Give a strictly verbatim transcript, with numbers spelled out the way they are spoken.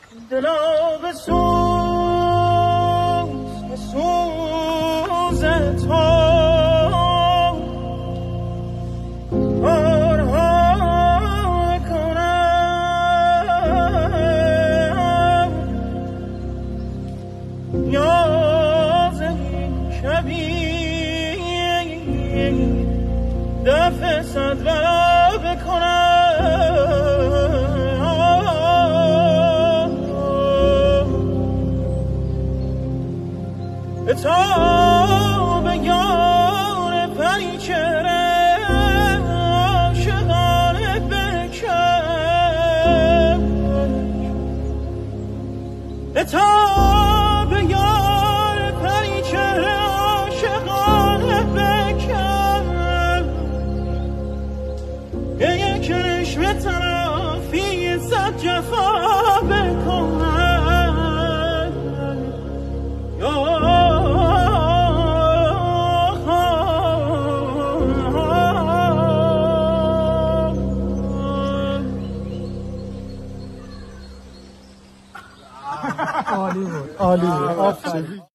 دلا به سوز به سوز تو کارها کنم نیاز این شبی دفع صد بلا بکنم تا به یار پریچهره عاشقانه بکش تا به یار پریچهره عاشقانه بکش یک چشم طرفی صد جفا بکنم عالی بود عالی بود آفرین